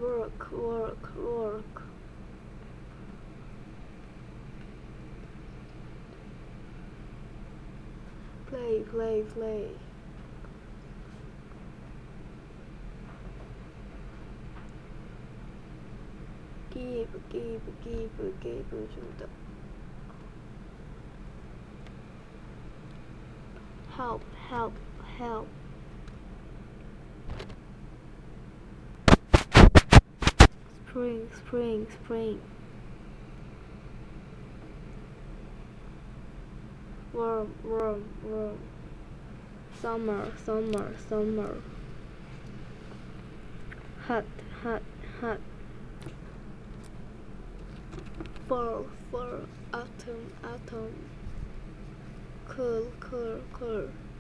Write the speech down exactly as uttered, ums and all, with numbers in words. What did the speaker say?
work, work, work. Play, play, play. Give, give, give, give 준다. Help, help, help. Spring, spring, spring. Warm, warm, warm. Summer, summer, summer. Hot, hot, hot. Fall, fall. Autumn, autumn. Cool, cool, cool.